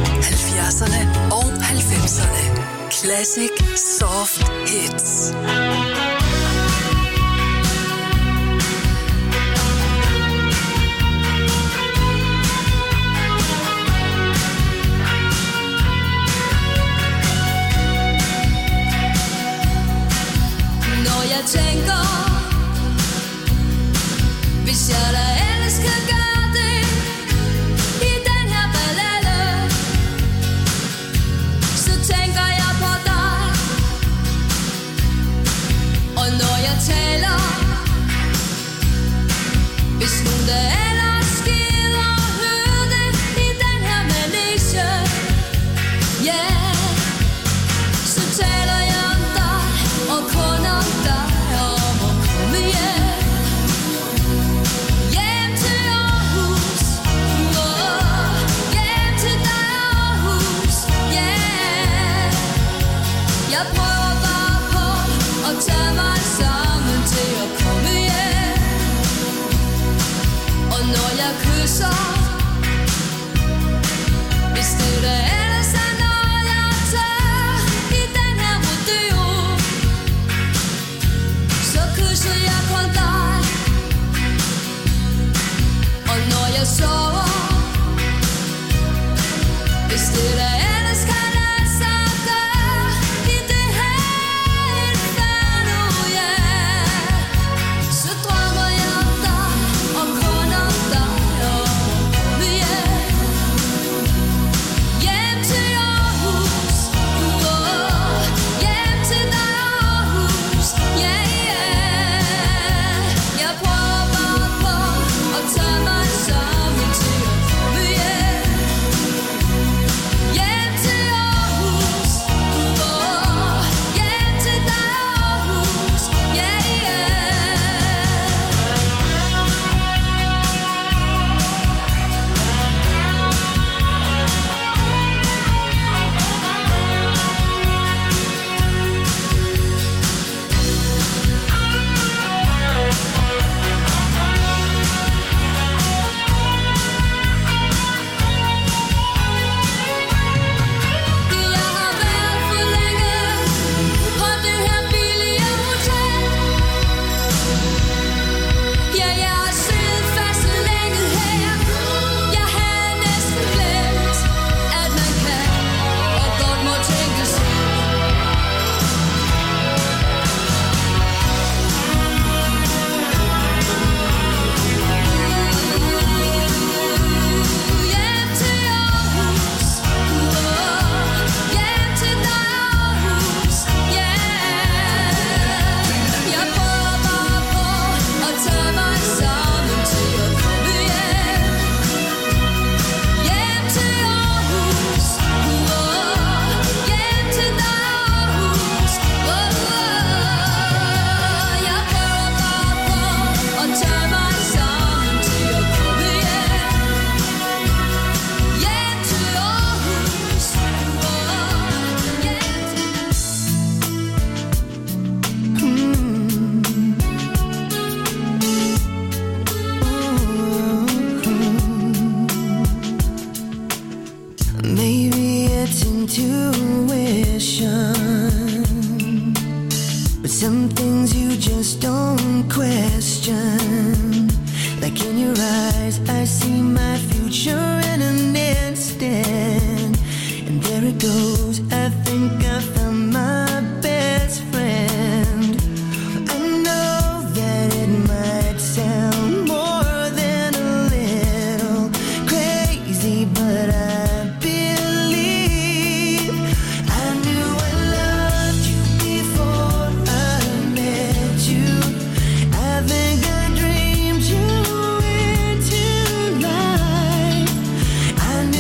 70'erne og 90'erne. Classic Soft Hits. Jeg tænker, hvis jeg da ellers kan gøre det i den her ballade, så tænker jeg på dig. Og når jeg taler, hvis nogen der ellers gider høre det i den her manege, yeah, så taler jeg om dig og kun om dig. Jeg prøver bare på at tage mig sammen til at komme hjem. Og når jeg kysser, hvis det der ellers er noget jeg tager i den her rodeo, så kysser jeg kun dig. Og når jeg sover, hvis det der ellers kan lade sig gøre i det her inferno, yeah, så drømmer jeg om dig og kun om dig og hjem. Hjem til Aarhus, hjem til dig Aarhus, yeah, yeah. Jeg prøver bare på at tage mig sammen til at komme hjem. Hjem til Aarhus, hjem til dig Aarhus, yeah, yeah. Jeg har været for længe på det her billige hotel. Ja, jeg har siddet fast så længe her. Jeg havde næsten glemt, at man kan og godt må tænke sig. Hjem til Aarhus, hjem til dig Aarhus, yeah. Jeg prøver bare på at tage mig sammen til at komme hjem. Hjem til Aarhus, hjem til dig Aarhus, jeg prøver bare på at tage mig sammen til at komme hjem. Hjem til Aarhus, Maybe it's intuition, but some things you just don't question. Like in your eyes, I see my future in an instant. And there it goes, I think I found my best friend. I know that it might sound more than a little crazy, but I believe I knew I loved you before I met you. I think I dreamed you into life. I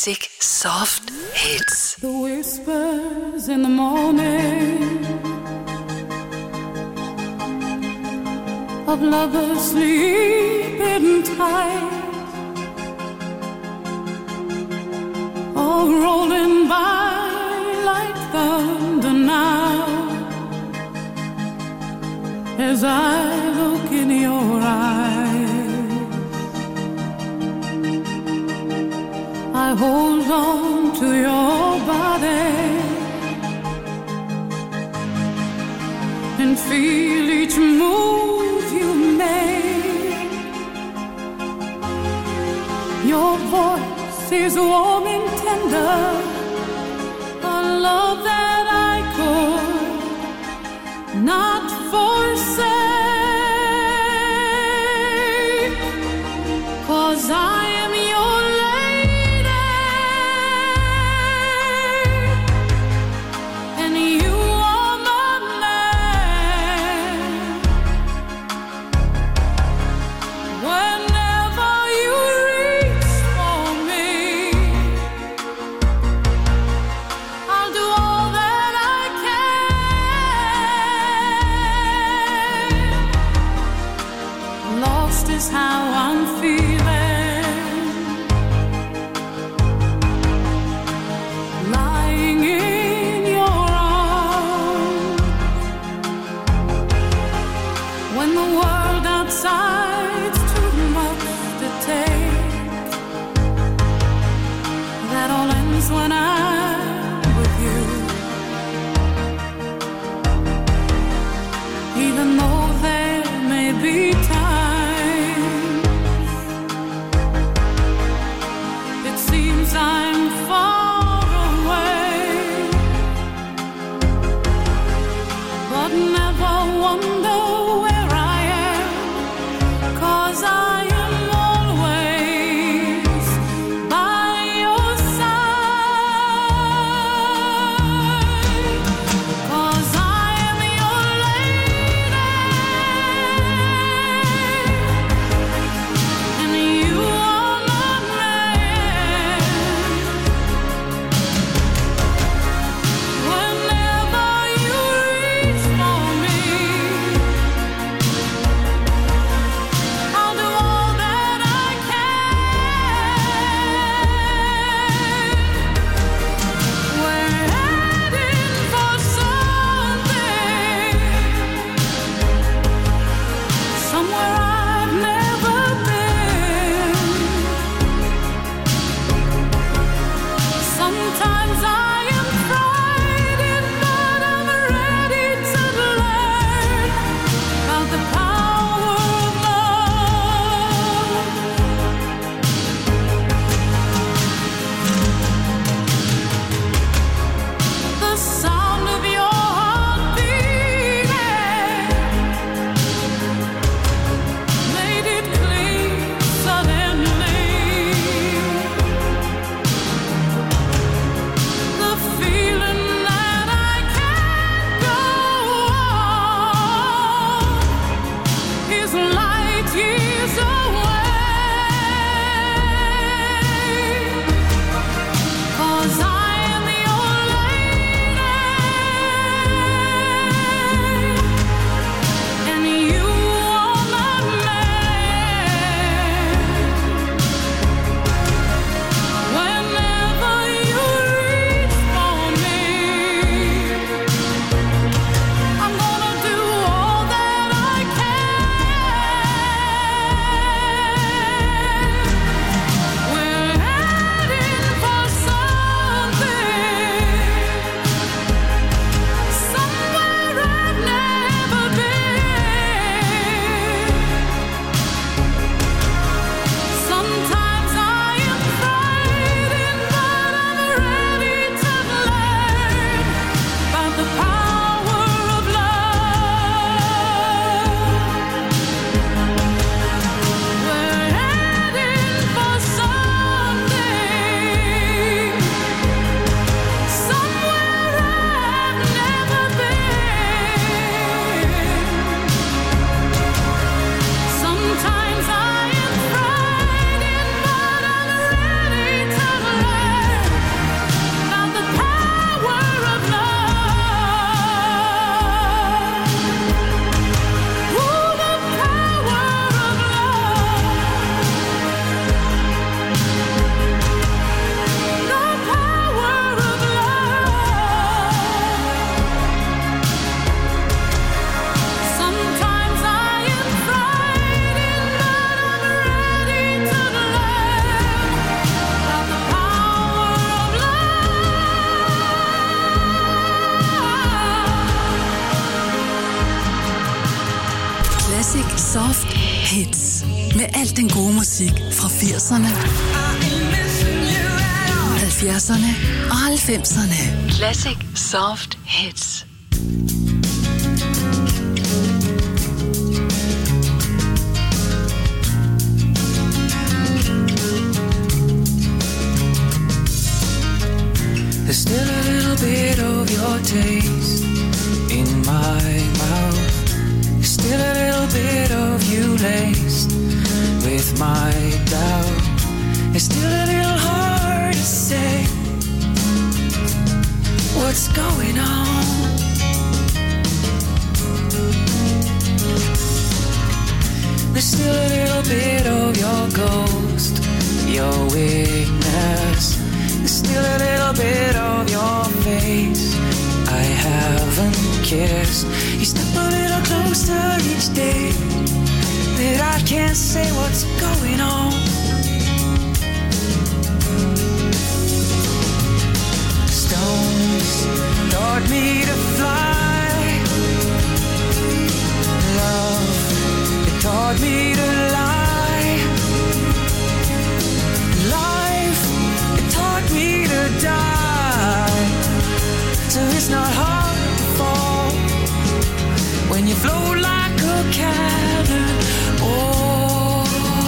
Classic Soft Hits. The whispers in the morning of lovers sleeping tight, all rolling by like thunder now, as I look in your eyes. I hold on to your body and feel each move you make. Your voice is warm and tender, a love that I could not forsake, 'cause I am your lady and you are my man. Whenever you reach for me, I'll do all that I can. Lost is how I'm feeling, lying in your arms, when the world outside's too much to take. That all ends when I'm with you, even though there may be times it seems I'm far away, but never wonder where I am, 'cause I am always by your side, 'cause I am your lady and you are my man. Whenever you reach for me, Classic Soft Hits. Med al den gode musik fra 80'erne, 70'erne og 90'erne. Classic Soft Hits. There's still a little bit of your taste in my mouth. There's still a little bit of you laced with my doubt. It's still a little hard to say what's going on. There's still a little bit of your ghost, your weakness. There's still a little bit of your face I haven't kissed. You step a little closer each day that I can't say what's going on. Stones taught me to fly. Love, it taught me to lie. Life, it taught me to die. So it's not hard to fall when you float like a cannon. Oh,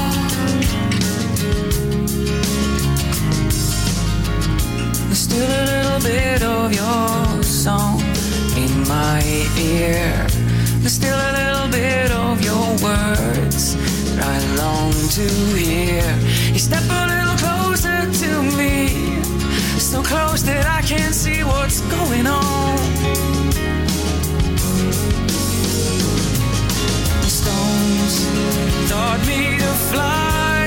there's still a little bit of your song in my ear. There's still a little bit of your words that I long to hear. You step a little closer to me, so close that I can't see what's going on. The stones taught me to fly,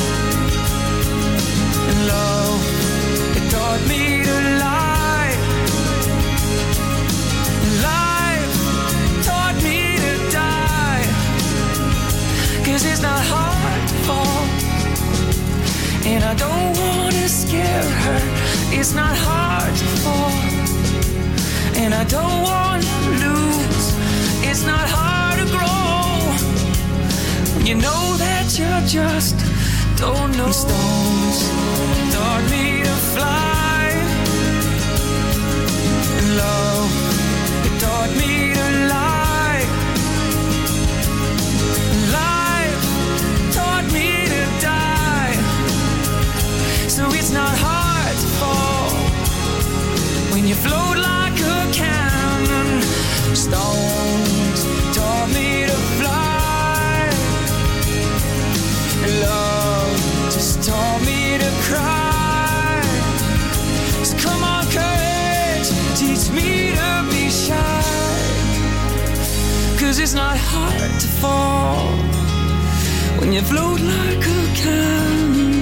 and love, it taught me to lie. Life taught me to die, 'cause it's not hard to fall, and I don't wanna scare her. It's not hard to fall, and I don't want to lose. It's not hard to grow when you know that you just don't know. Stones taught me to fly, and love, it taught me to lie. Life taught me to die, so it's not hard to fall when you float like a cannon. Stones taught me to fly, and love just taught me to cry. So come on, courage, teach me to be shy, 'cause it's not hard to fall when you float like a cannon.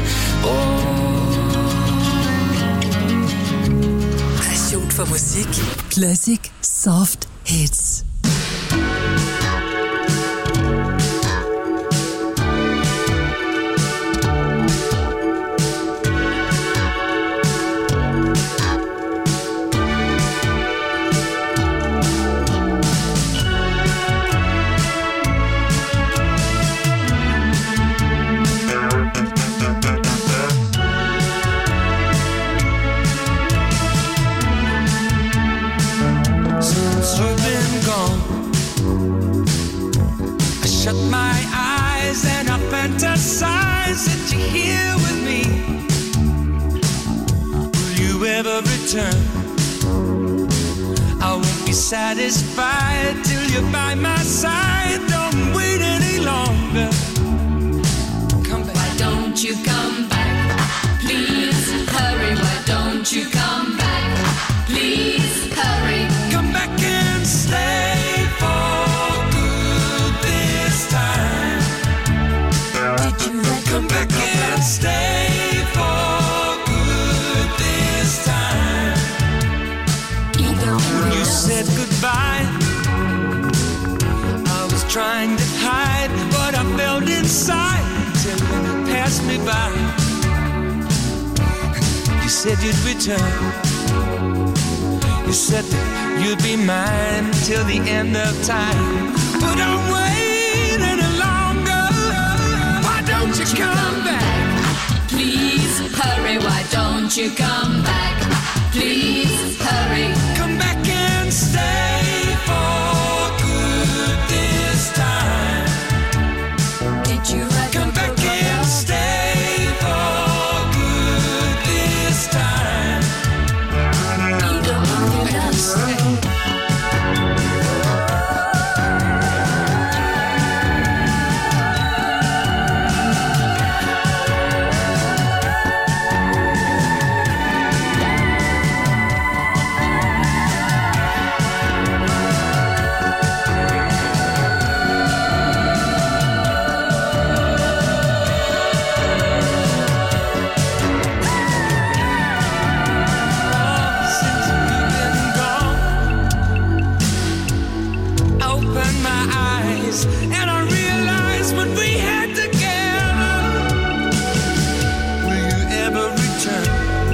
Passion for musik. Classic Soft Hits. Fantasize that you're here with me. Will you ever return? I won't be satisfied till you're by my side. Don't wait any longer. Come back. Why don't you come back? Please hurry. Why don't you come back? Please hurry. Come back and stay for good this time. Come back and stay for good this time. You said goodbye. I was trying to hide what I felt inside until you passed me by. You said you'd return. You said that you'd be mine till the end of time. But I'm waiting you come back? Please hurry, why don't you come back? Please hurry. Come back and stay for good this time. Did you write Come back and stay for good this time. Ego on the dust. And I realized what we had together. Will you ever return?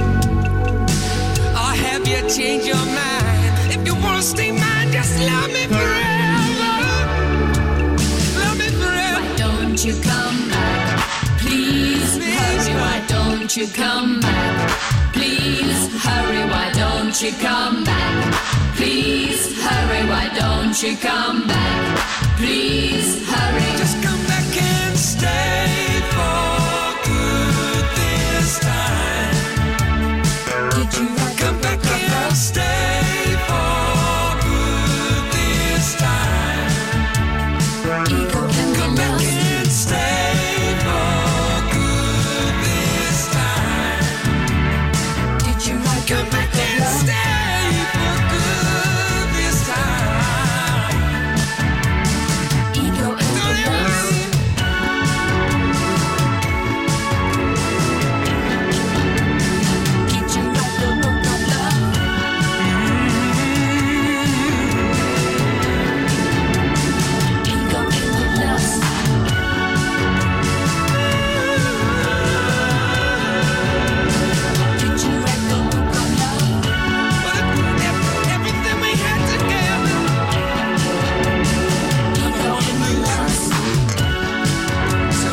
Or have you changed your mind? If you wanna stay mine, just love me forever. Love me forever. Why don't you come back? Please hurry, why don't you come back? Please hurry, why don't you come back? Please hurry, why don't you come back? Please hurry. Just come back and stay for good this time. Did you Come back and stay for good this time. Ego and Come back lust. and stay for good this time. Did you write Come back and stay for good this time. Ego and Don't ever lust. leave. Did you write the book of love? Ego and lust. Did you write the book of love? But everything we had together. Ego and lust. So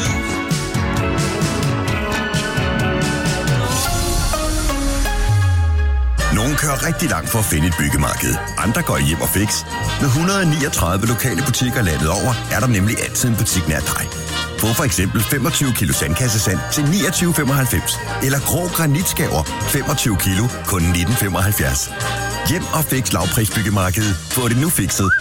Nogle kører rigtig langt for at finde et byggemarked. Andre går hjem og fix. Med 139 lokale butikker landet over, er der nemlig altid en butik nær dig. Få for eksempel 25 kilo sandkassesand til 29,95. Eller grå granitskaver 25 kilo kun 19,75. Hjem og fix lavprisbyggemarkedet. Få det nu fikset.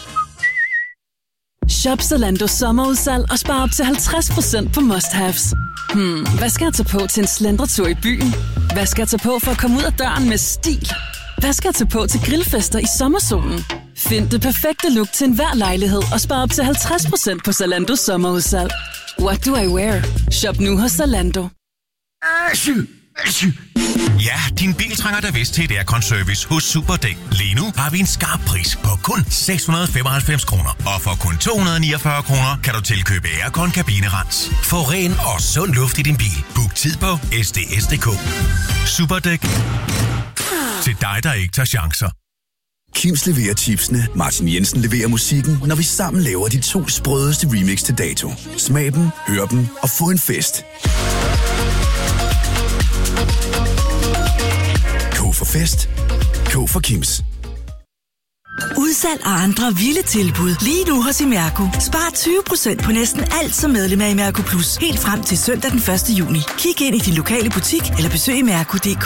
Shop Zalando sommerudsalg og spar op til 50% på must-haves. Hvad skal jeg tage på til en slendretur i byen? Hvad skal jeg tage på for at komme ud af døren med stil? Hvad skal jeg tage på til grillfester i sommersolen? Find det perfekte look til enhver lejlighed og spar op til 50% på Zalando sommerudsalg. What do I wear? Shop nu hos Zalando. Ja, din bil trænger da vist til et aircon-service hos Superdæk. Lige nu har vi en skarp pris på kun 695 kroner. Og for kun 249 kroner kan du tilkøbe aircon-kabinerens. Få ren og sund luft i din bil. Book tid på sds.dk. Superdæk. Til dig, der ikke tager chancer. Kims leverer chipsene, Martin Jensen leverer musikken, når vi sammen laver de 2 sprødeste remix til dato. Smag dem, hør dem og få en fest. K for fest. K for Kims. Udsalg og andre vilde tilbud lige nu hos Imerco. Spar 20% på næsten alt som medlem af Imerco Plus. Helt frem til søndag den 1. juni. Kig ind i din lokale butik eller besøg imerco.dk.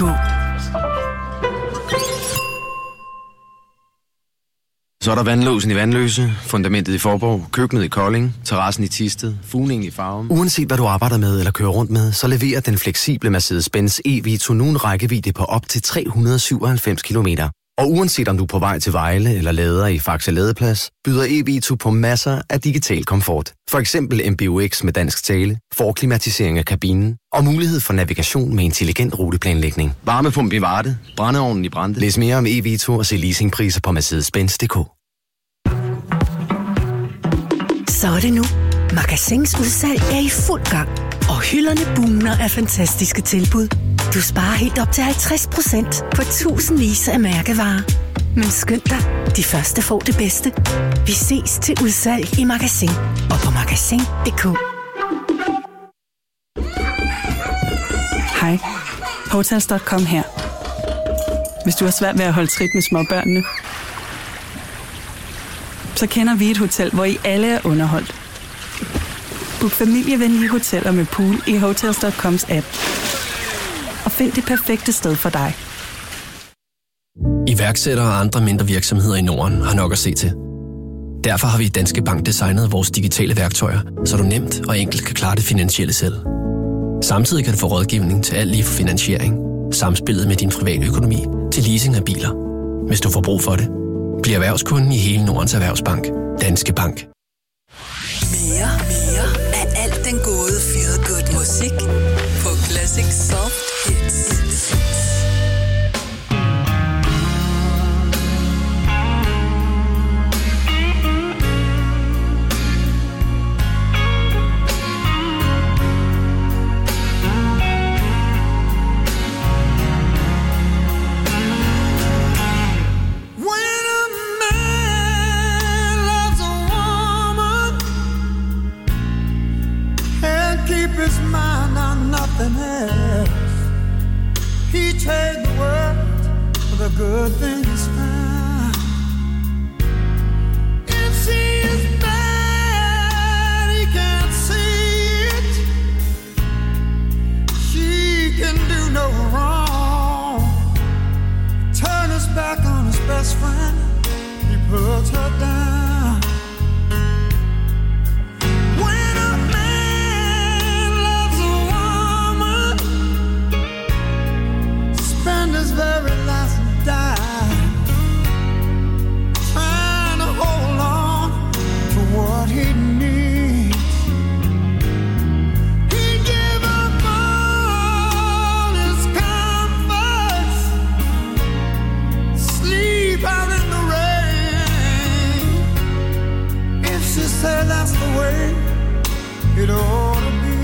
Så er der vandlåsen i Vandløse, fundamentet i Forborg, køkkenet i Kolding, terrassen i Thisted, fugningen i Farum. Uanset hvad du arbejder med eller kører rundt med, så leverer den fleksible Mercedes-Benz e-Vito nu en rækkevidde på op til 397 km. Og uanset om du er på vej til Vejle eller lader i Faxe Ladeplads, byder e-Vito på masser af digital komfort. For eksempel MBUX med dansk tale, forklimatisering af kabinen og mulighed for navigation med intelligent ruteplanlægning. Varmepumpe i Varde, brændeovnen i Brande. Læs mere om e-Vito og se leasingpriser på Mercedes-Benz.dk. Så er det nu. Magasins udsalg er i fuld gang. Og hylderne bugner af fantastiske tilbud. Du sparer helt op til 50% på tusindvis af mærkevarer. Men skynd dig, de første får det bedste. Vi ses til udsalg i Magasin og på magasin.dk. Hej. Hotels.com her. Hvis du har svært ved at holde trit med småbørnene, så kender vi et hotel, hvor I alle er underholdt. Book familievenlige hoteller med pool i Hotels.coms app. Og find det perfekte sted for dig. Iværksættere og andre mindre virksomheder i Norden har nok at se til. Derfor har vi i Danske Bank designet vores digitale værktøjer, så du nemt og enkelt kan klare det finansielle selv. Samtidig kan du få rådgivning til alt lige fra finansiering, samspillet med din private økonomi til leasing af biler. Hvis du får brug for det, bliv erhvervskunden i hele Nordens Erhvervsbank. Danske Bank. Mere af alt den gode feel good musik på Classic Soft Hits. His mind on nothing else. He trade the world for the good things found. If she is bad, he can't see it. She can do no wrong. Turn his back on his best friend. He puts her down. His very last dime, trying to hold on to what he needs. He gave up all his comforts, sleep out in the rain. If she said that's the way it ought to be.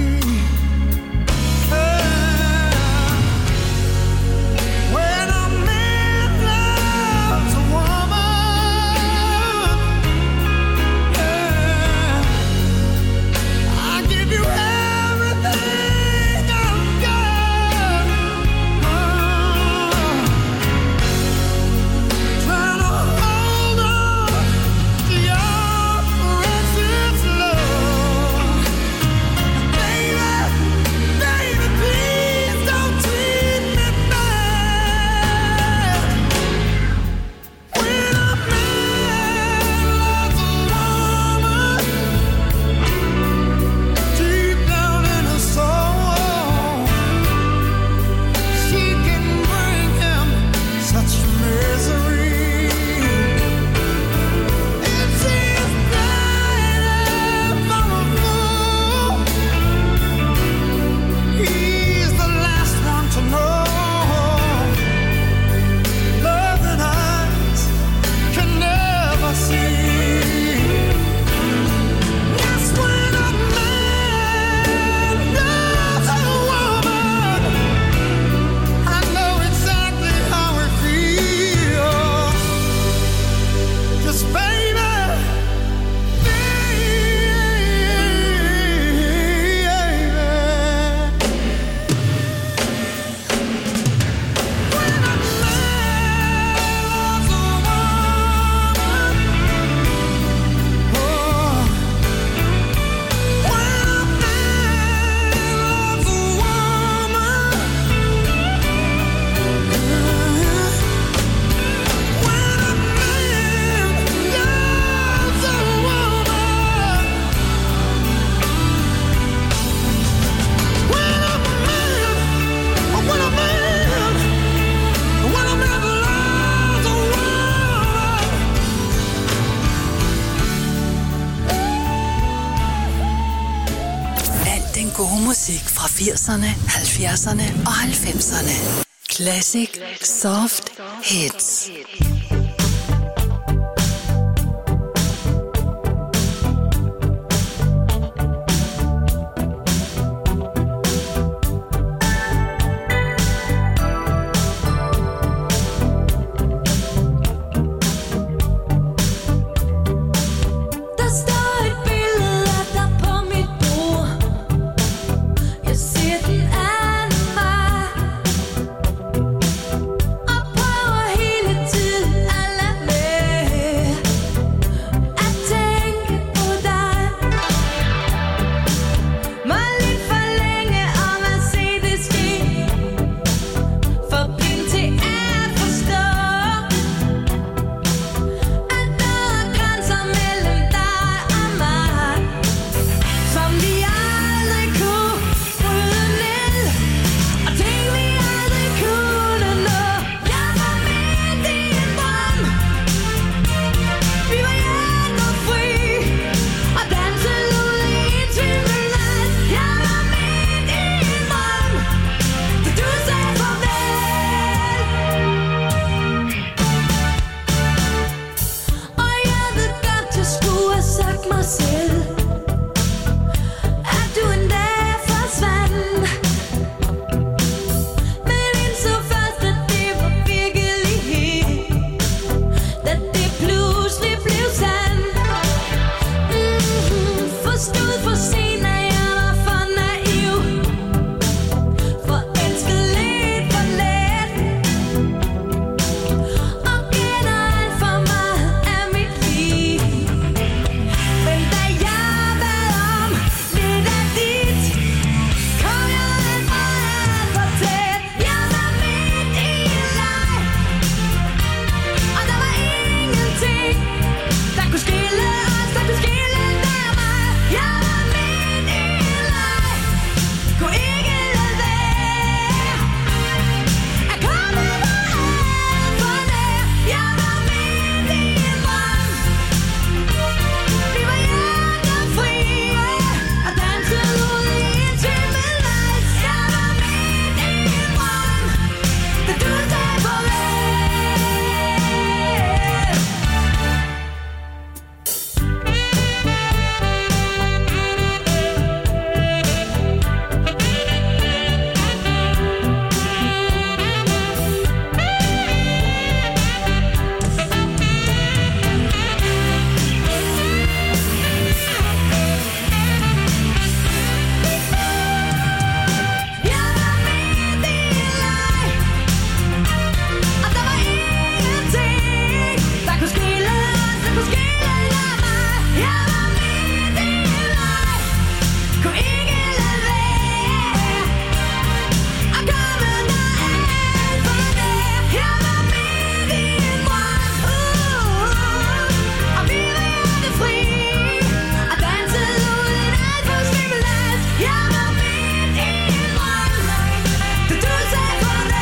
Musik fra 80'erne, 70'erne og 90'erne. Classic Soft Hits. Jeg ser den anden mig selv, at du en dag forsvandt. Men indså først, at det var virkelighed, da det pludselig blev sandt. Forstod for sent, at jeg var for naiv, forelsket lidt for let, og kender alt for meget af mit liv. Men da jeg bad om lidt af dit, kom jeg alt for tæt. Jeg var midt i en leg, og der var ingenting, der kunne skille os, der kunne skille dig og mig. Jeg var midt i en leg, kunne ikke lade være at komme mig alt for nær. Jeg var midt i en drøm, vi var hjertefri og dansede ud i intimet lights. Jeg var midt i en drøm, da du sagde farvel. Jeg var midt i en leg, og der var ingenting, der kunne skille os, der kunne skille dig og mig. Jeg var midt i en leg, kunne ikke lade være at komme dig alt for nær. Jeg var midt i en drøm, og vi var hjertefri og dansede uden alt for stimulans. Jeg var midt i en drøm, da du sagde farvel.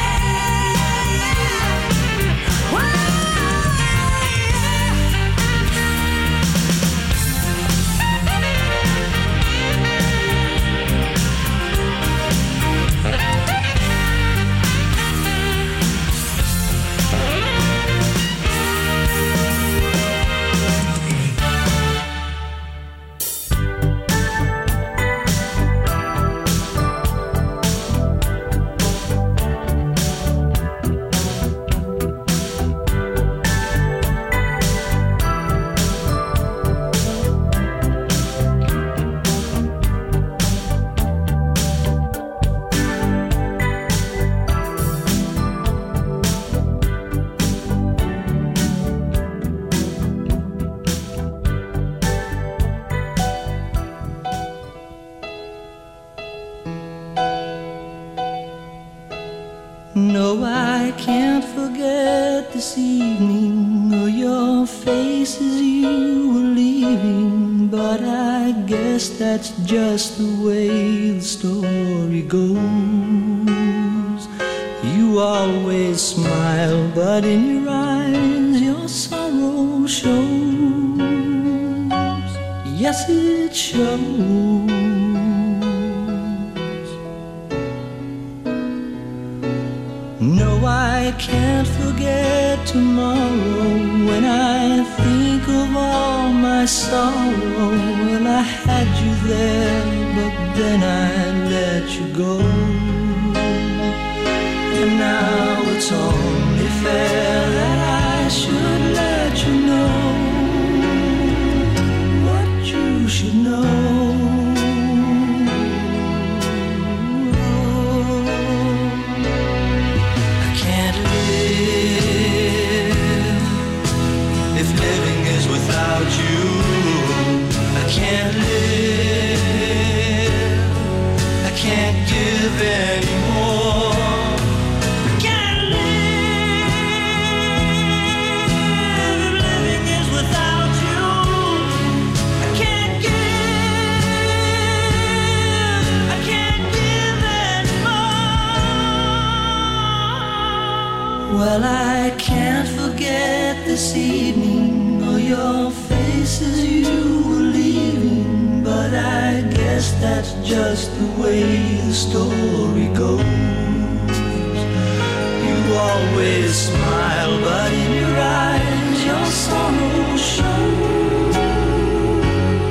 No, I can't forget this evening or your face as you were leaving. But I guess that's just the way the story goes. You always smile, but in your eyes your sorrow shows. Yes, it shows. No, I can't forget tomorrow when I think of all my sorrow. Well, I had you there, but then I let you go. And now it's only fair that I should let you know what you should know. Without you, I can't live. I can't give anymore. I can't live if living is without you. I can't give. I can't give anymore. Well, I can't forget this evening. Your face as you were leaving, but I guess that's just the way the story goes. You always smile, but in your eyes your sorrow shows.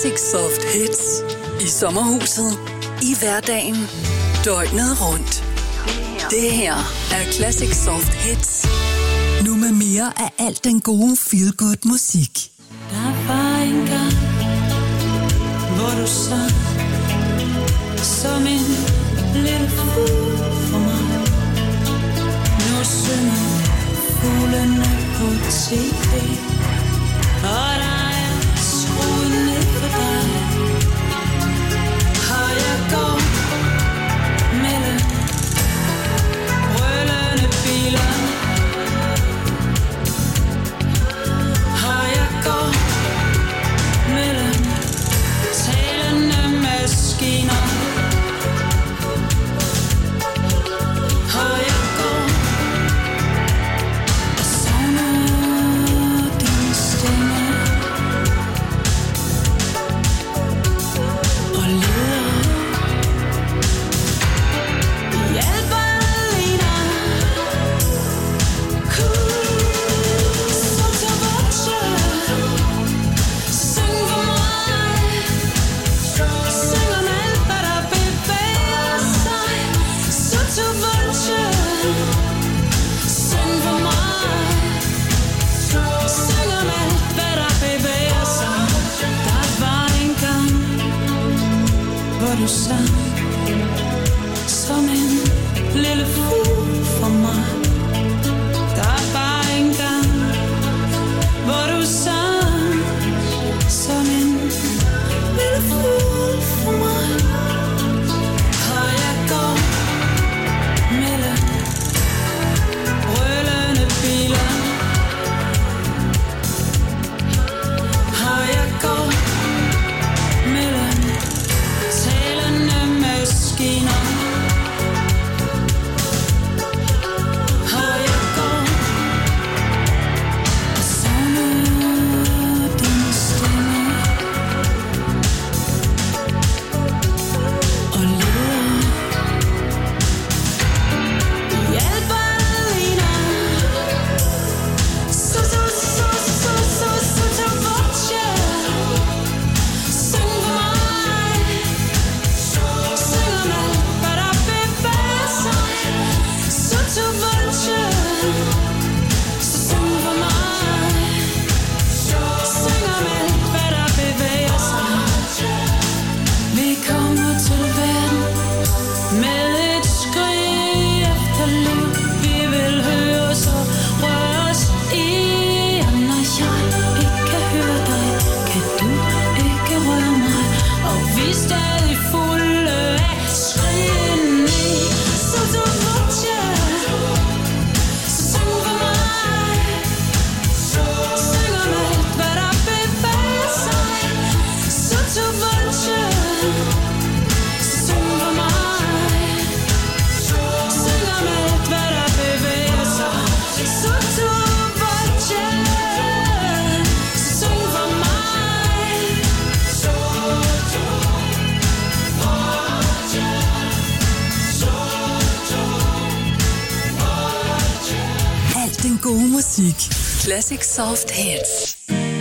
Classic Soft Hits. I sommerhuset. I hverdagen. Døgnet rundt. Det her er Classic Soft Hits. Nu med mere af alt den gode feel-good musik. Der var en gang, hvor du sang som en lille fugl for mig. Nu synger fuglene på TV, og der er skruet ned for dig. Og jeg går mellem brølende biler, og jeg går mellem talende maskiner, og jeg går og savner din stemme, og leder i alle balleriner. Sotto voce, syng for mig, syng om alt, hvad der bevæger sig. Sotto voce, syng for mig, syng om alt, hvad der bevæger sig. Der var en gang, hvor du sang som en lille fugl for mig. Der var en gang, hvor du sang som en lille fugl for mig. Og jeg går mellem brølende biler, og jeg går mellem talende maskiner, og jeg går og savner din stemme, og leder i alle balleriner. Sotto voce, syng for mig, syng om alt, hvad der bevæger sig. Sotto voce, syng for mig, syng om alt, hvad der bevæger sig. Vi kommer til verden med et skrig efter liv. Vi vil høre os og røre os i, og når jeg ikke kan høre dig, kan du ikke røre mig. Og vi er stadig fulde af skrigen i. Sotto voce, syng for mig, syng om alt, hvad der bevæger sig. Sotto voce, syng for mig, syng om alt, hvad der bevæger sig. Sotto voce, syng for mig, Alt den gode musik. Classic Soft Hits.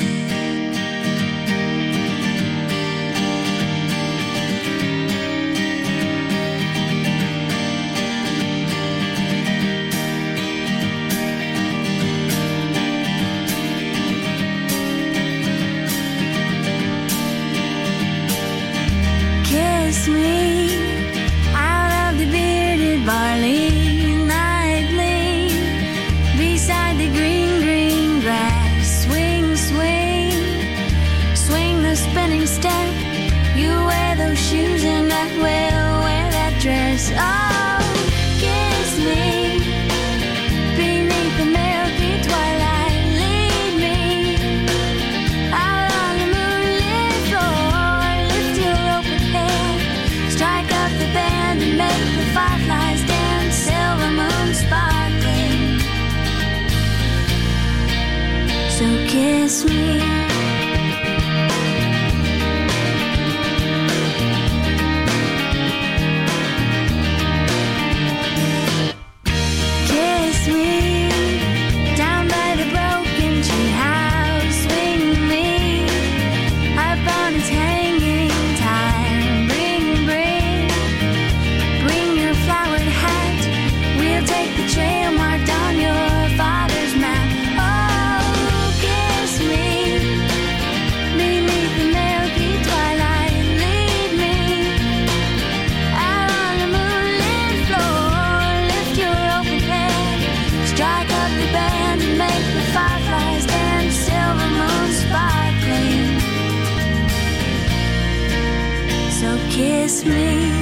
Kiss me out of the bearded barley nightly, beside the green, green grass. Swing, swing, swing the spinning step. You wear those shoes and I will wear that dress. Oh, kiss me beneath the milky twilight. Lead me out on the moonlit floor. Lift your open head, strike up the band and make the fireflies dance. Silver moon sparkling, so kiss me. Kiss me down by the broken tree house. Swing me up on its head. kiss me.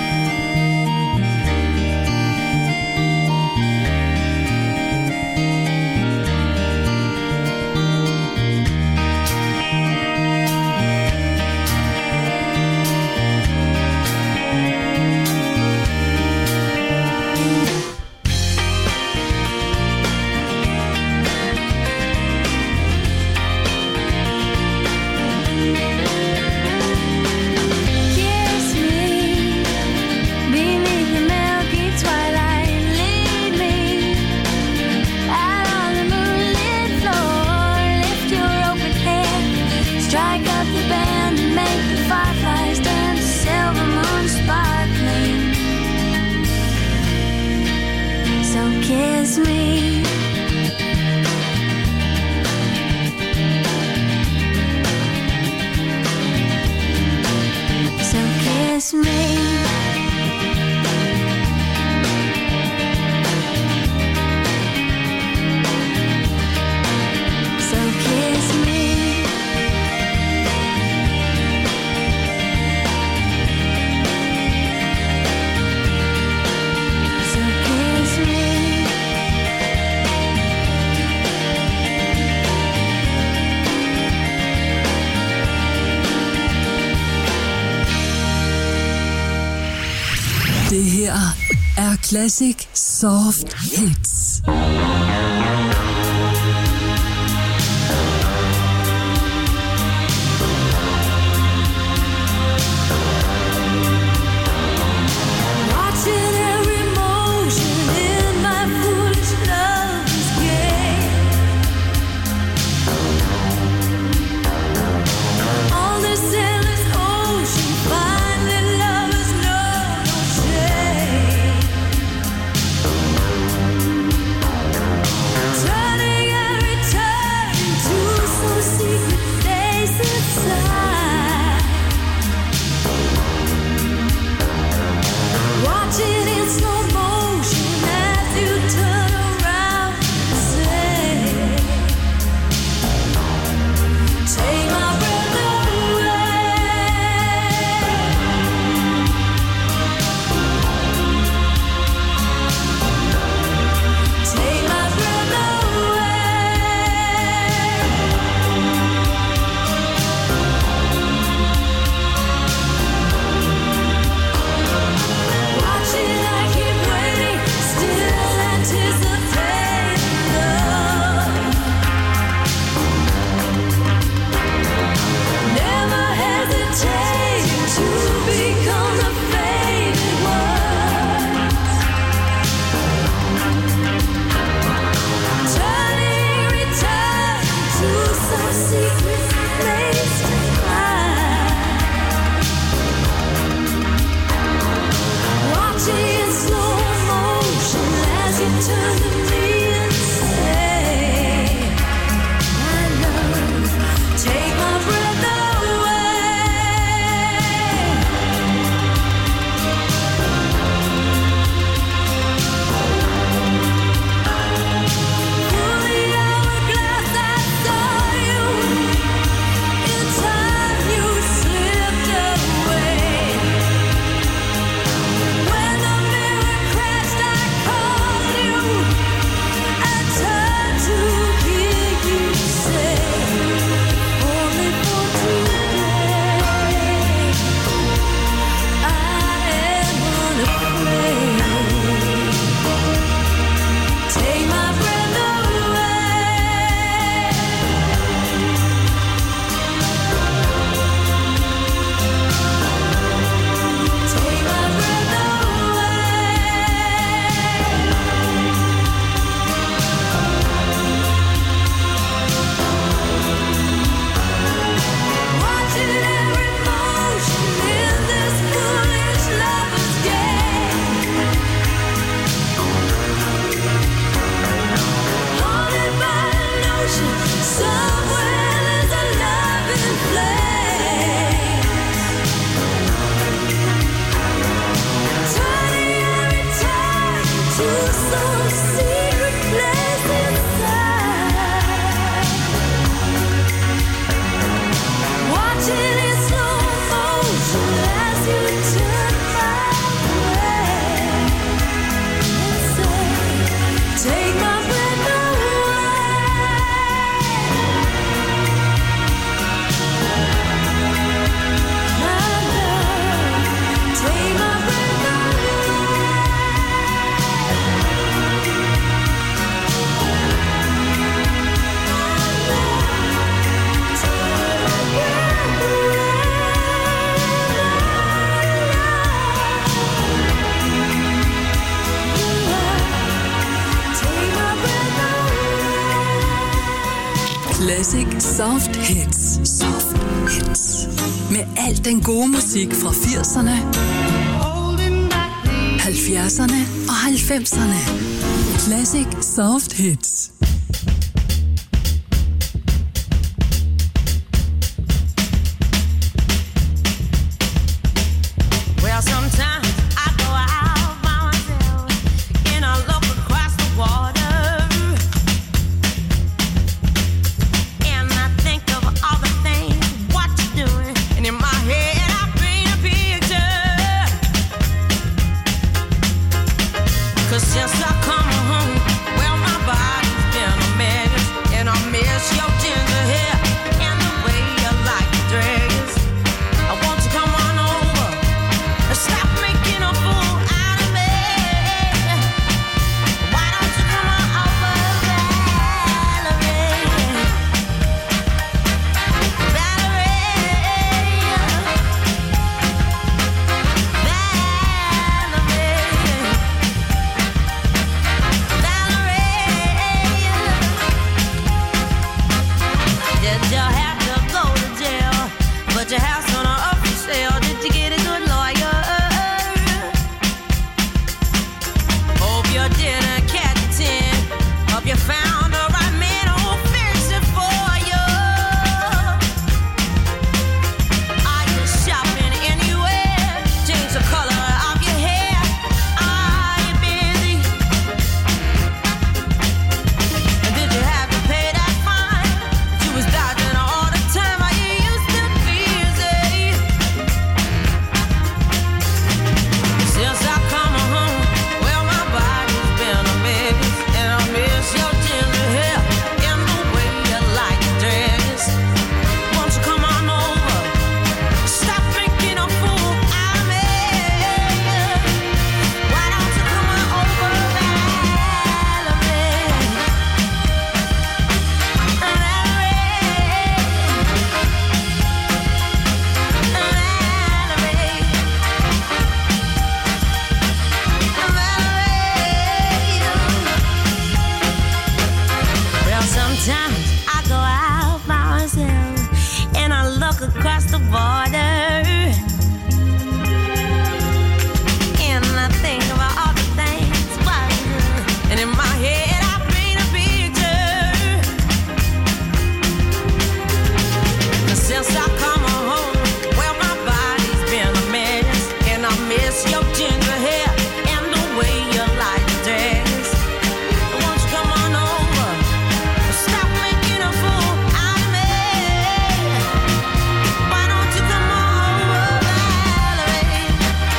Det her er Classic Soft Hits. Finally, love is no shame. Classic Soft Hits. Soft Hits. Med al den gode musik fra 80'erne, 70'erne og 90'erne. Classic Soft Hits. Well, sometimes I go out by myself and I look across the water, and I think of all the things what you're doing, and in my head I paint a picture. 'Cause since I come home, well, my body's been a mess, and I miss your ginger hair and the way you like your dress. I want you to come on over. Stop making a fool out of me. Why don't you come on over, Valerie? Did you have to go to jail? But your house on an up for sale. Did you get a good lawyer? Hope you didn't catch a 10. Hope you found the right man who'll fix it for you. Are you shopping anywhere? Change the color of your hair. Are you busy? And did you have to pay that fine? You was dodging all the time. Are you used to busy? Since I come home, well, my body's been a mess, and I miss your ginger hair and the way you like your dress. Won't you come on over? Stop making a fool out of me. Why don't you come on over, Valerie? Well, sometimes I go out by myself and I look across the border, and I think about all the things why you do. And in my head I paint a picture. 'Cause since I come home, well, my body's been a mess, and I miss your ginger hair and the way you like your dress. Won't you come on over? Stop making a fool out of me. Why don't you come on over, Valerie?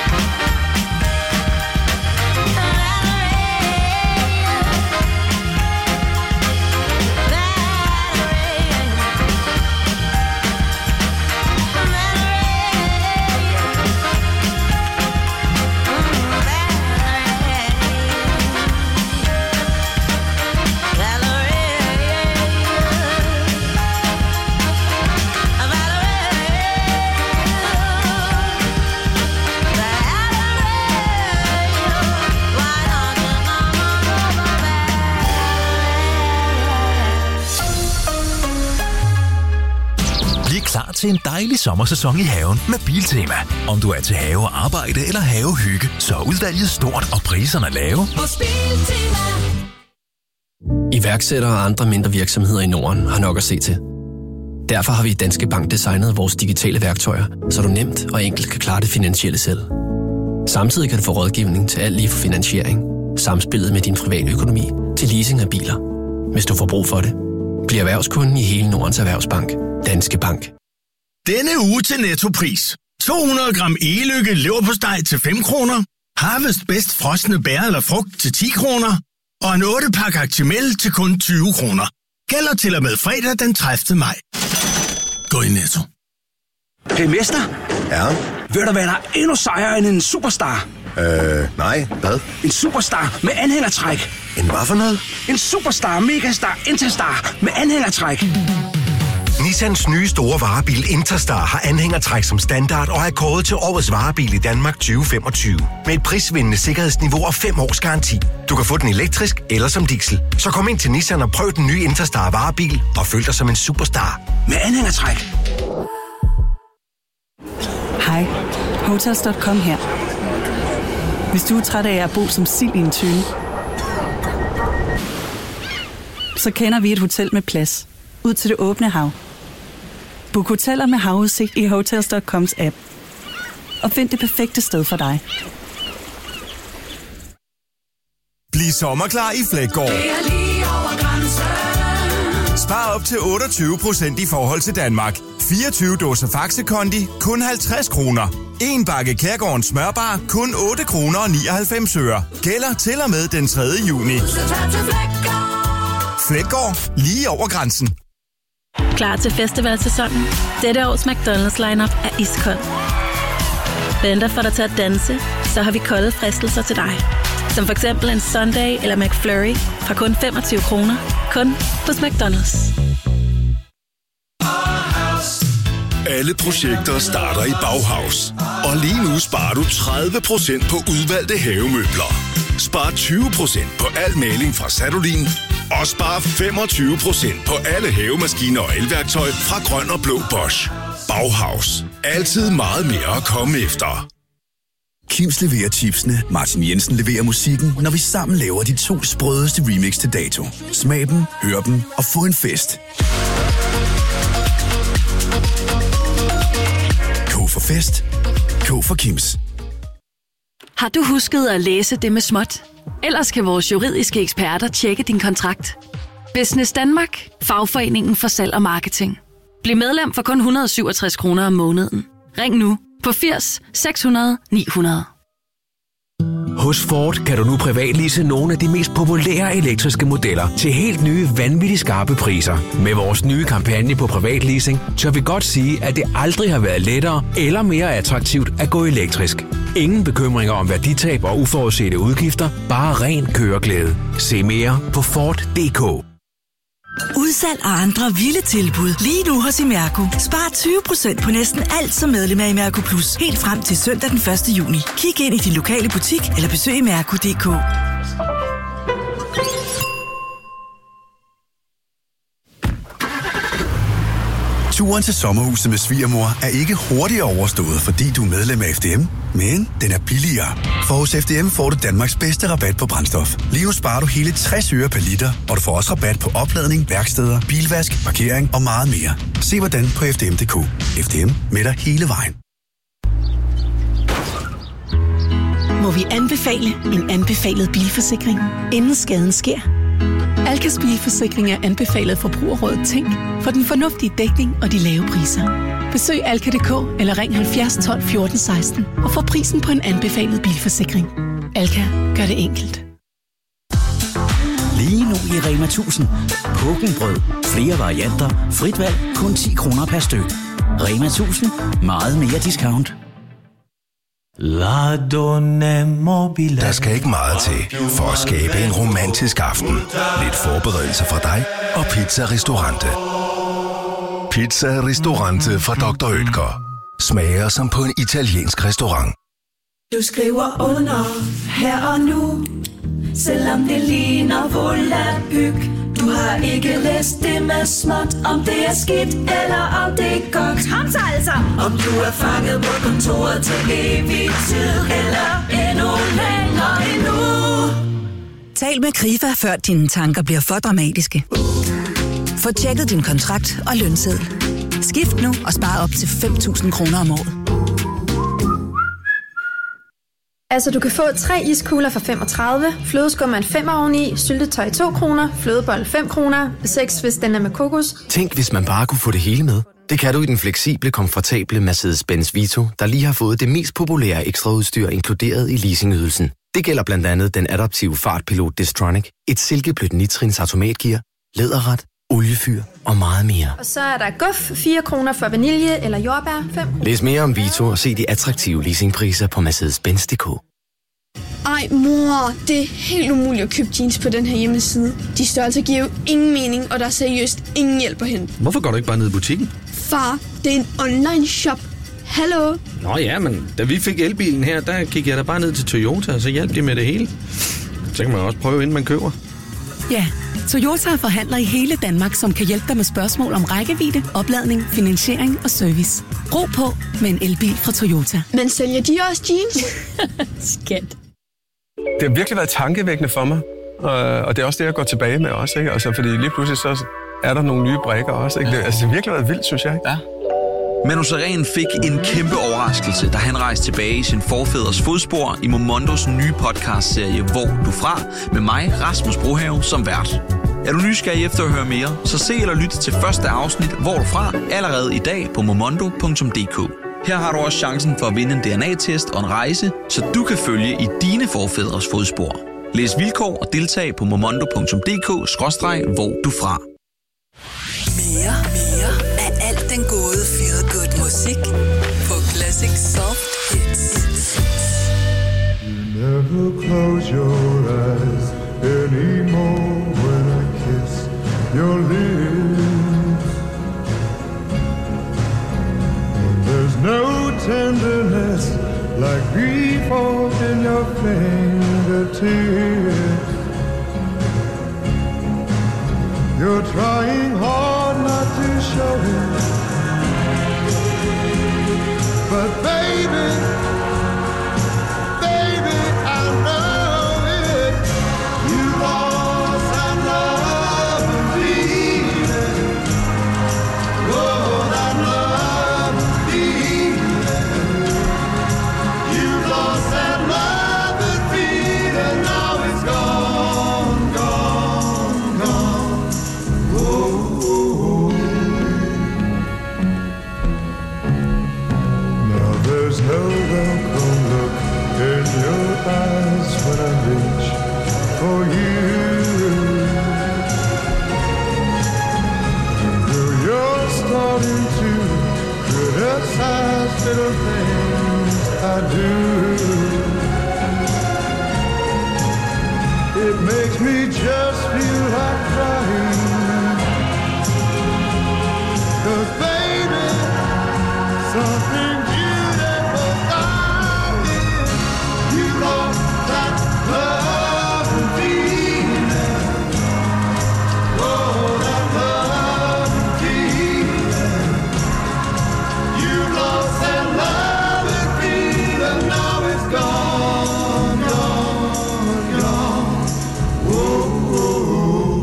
Bliv klar til en dejlig sommersæson i haven med Biltema. Om du er til have og arbejde eller havehygge, så er udvalget stort og priserne lave. Hos Biltema. Iværksættere og andre mindre virksomheder i Norden har nok at se til. Derfor har vi i Danske Bank designet vores digitale værktøjer, så du nemt og enkelt kan klare det finansielle selv. Samtidig kan du få rådgivning til alt lige fra finansiering, samspillet med din private økonomi til leasing af biler. Hvis du får brug for det, bliv erhvervskunden i hele Nordens Erhvervsbank. Danske Bank. Denne uge til Nettopris. 200 gram e-lykke leverpostej til 5 kroner. Harvest Best frosne bær eller frugt til 10 kroner. Og en 8-pakke Actimel til kun 20 kroner. Gælder til og med fredag den 30. maj. Gå i Netto. Hey, mester. Ja? Ved du, hvad der er endnu sejere end en superstar? Nej. Hvad? En superstar med anhængertræk. En hvad for noget? En superstar, megastar, interstar med anhængertræk. Nissans nye store varebil Interstar har anhængertræk som standard og er kåret til årets varebil i Danmark 2025. Med et prisvindende sikkerhedsniveau og 5 års garanti. Du kan få den elektrisk eller som diesel. Så kom ind til Nissan og prøv den nye Interstar varebil og føl dig som en superstar. Med anhængertræk. Hej, Hotels.com her. Hvis du er træt af at bo som sild i en tønde, så kender vi et hotel med plads ud til det åbne hav. Book hoteller med havudsigt i Hotels.coms app. Og find det perfekte sted for dig. Bliv sommerklar i Fleggaard. Spar op til 28% i forhold til Danmark. 24 dåser Faxe Kondi, kun 50 kroner. En bakke Kærgårdens smørbar, kun 8 kroner og 99 øre. Gælder til og med den 3. juni. Fleggaard, lige over grænsen. Klar til festivalsæsonen? Dette års McDonald's lineup er iskold. Venter for dig til at danse, så har vi kolde fristelser til dig. Som for eksempel en Sunday eller McFlurry fra kun 25 kroner. Kun hos McDonald's. Alle projekter starter i Bauhaus. Og lige nu sparer du 30% på udvalgte havemøbler. Spar 20% på al maling fra Sadolin. Og spar 25% på alle havemaskiner og elværktøj fra Grøn og Blå Bosch. Bauhaus. Altid meget mere at komme efter. Kims leverer chipsene, Martin Jensen leverer musikken, når vi sammen laver de 2 sprødeste remix til dato. Smag dem, hør dem og få en fest. K for fest. K for Kims. Har du husket at læse det med småt? Ellers kan vores juridiske eksperter tjekke din kontrakt. Business Danmark, fagforeningen for salg og marketing. Bliv medlem for kun 167 kroner om måneden. Ring nu på 80 600 900. Hos Ford kan du nu privatlease nogle af de mest populære elektriske modeller til helt nye, vanvittigt skarpe priser. Med vores nye kampagne på privatleasing, tør vi godt sige, at det aldrig har været lettere eller mere attraktivt at gå elektrisk. Ingen bekymringer om værditab og uforudsete udgifter, bare ren køreglæde. Se mere på Ford.dk. Udsalg og andre vilde tilbud lige nu hos Imerco. Spar 20% på næsten alt som medlem af Imerco Plus. Helt frem til søndag den 1. juni. Kig ind i din lokale butik eller besøg imerco.dk. Turen til sommerhuset med svigermor er ikke hurtigere overstået, fordi du er medlem af FDM, men den er billigere. For hos FDM får du Danmarks bedste rabat på brændstof. Lige nu sparer du hele 60 øre per liter, og du får også rabat på opladning, værksteder, bilvask, parkering og meget mere. Se hvordan på FDM.dk. FDM med dig hele vejen. Må vi anbefale en anbefalet bilforsikring, inden skaden sker? Alkas bilforsikring er anbefalet Forbrugerrådet Tænk for den fornuftige dækning og de lave priser. Besøg alka.dk eller ring 70 12 14 16 og få prisen på en anbefalet bilforsikring. Alka gør det enkelt. Lige nu i Rema 1000. Pukkenbrød. Flere varianter. Frit valg. Kun 10 kroner per styk. Rema 1000. Meget mere discount. Der skal ikke meget til for at skabe en romantisk aften. Lidt forberedelse fra dig og Pizza Ristorante. Pizza Ristorante fra Dr. Oetker. Smager som på en italiensk restaurant. Du skriver under her og nu, selvom det ligner volapyk. Du har ikke læst det med småt, om det er skidt eller om det er godt. Kom så altså! Om du er fanget på kontoret til evig tid, eller endnu længere endnu. Tal med Krifa, før dine tanker bliver for dramatiske. Få tjekket din kontrakt og lønseddel. Skift nu og spar op til 5.000 kroner om året. Altså, du kan få 3 iskugler for 35, flødeskum en 5 oveni, syltetøj 2 kroner, flødebold 5 kroner, 6 hvis den er med kokos. Tænk, hvis man bare kunne få det hele med. Det kan du i den fleksible, komfortable Mercedes-Benz Vito, der lige har fået det mest populære ekstraudstyr inkluderet i leasingydelsen. Det gælder blandt andet den adaptive fartpilot Distronic, et silkeblødt nitrins automatgear, læderret, oliefyr og meget mere. Og så er der guf 4 kroner for vanilje eller jordbær 5 kroner. Læs mere om Vito og se de attraktive leasingpriser på Mercedes-Benz.dk. Ej, mor, det er helt umuligt at købe jeans på den her hjemmeside. De størrelser giver jo ingen mening, og der er seriøst ingen hjælp at hente. Hvorfor går du ikke bare ned i butikken? Far, det er en online shop. Hallo? Nå ja, men da vi fik elbilen her, der gik jeg da bare ned til Toyota, og så hjalp de med det hele. Så kan man også prøve, inden man køber. Ja, Toyota er forhandler i hele Danmark, som kan hjælpe dig med spørgsmål om rækkevidde, opladning, finansiering og service. Ro på med en elbil fra Toyota. Men sælger de også jeans? Skat. Det har virkelig været tankevækkende for mig, og det er også det, jeg går tilbage med også, ikke? Altså, fordi lige pludselig så er der nogle nye brikker også, ikke? Det har virkelig været vildt, synes jeg. Ikke? Ja. Manu Sareen fik en kæmpe overraskelse, da han rejste tilbage i sin forfædres fodspor i Momondos nye podcastserie Hvor du fra, med mig, Rasmus Brohave, som vært. Er du nysgerrig efter at høre mere, så se eller lyt til første afsnit Hvor du fra allerede i dag på momondo.dk. Her har du også chancen for at vinde en DNA-test og en rejse, så du kan følge i dine forfædres fodspor. Læs vilkår og deltag på momondo.dk/hvor du fra. Mere af alt den gode feel good musik på Classic Soft Hits. Never close your eyes anymore when I kiss your lips. And there's no tenderness like grief in your fingertips. You're trying hard not to show it, but baby, I know it. You lost that love and feeling. Oh, that love and feeling. You lost that love and feeling. Now it's gone, gone, gone. Oh. Now there's no welcome look in your eyes when I reach for you. And though you're starting to criticize little things I do, it makes me just feel like crying. 'Cause baby, something beautiful about it. You lost that love and feeling. Oh, that love and feeling. You lost that love and feeling. Now it's gone, gone, gone. Whoa, whoa.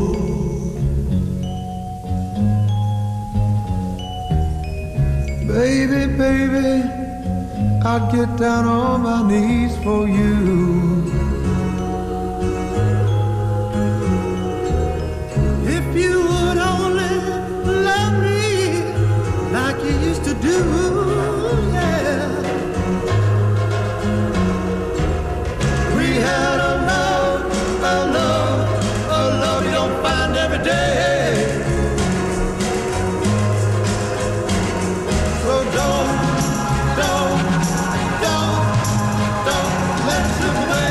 Baby, baby, I'd get down on my knees for you. If you would only love me like you used to do, yeah. We had a love you don't find every day. So don't let it slip away.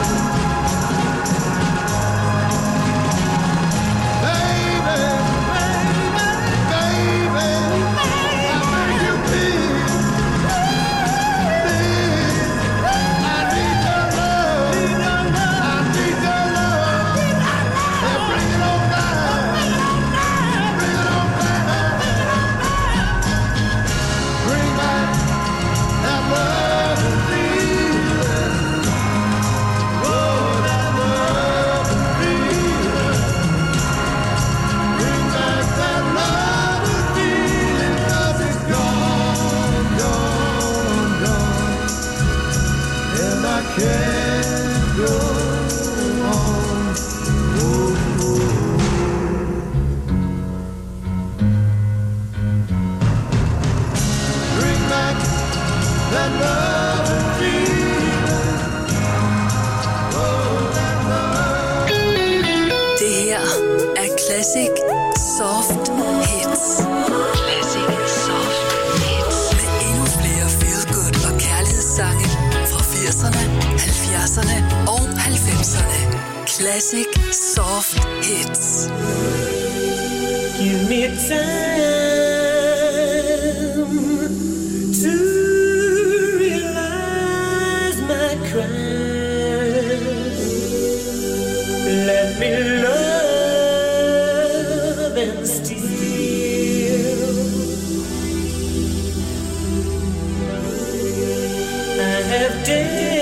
Baby, how may you be? I need your love. I need your love. And bring it on down. Bring it on down. Bring back that love and feeling. Oh, that love and feeling. Bring back that love and feeling. 'Cause it's gone, gone, gone. And I can't go on. Oh. Bring back that love and feeling. Oh, that love. Det her er Classic Soft Hits. Classic Soft Hits. Med endnu flere feel good og kærlighedssange fra 80'erne, 70'erne 70'erne og 90'erne. Classic Soft Hits. Give me time to realize my crime. Let me love and steal. I have dared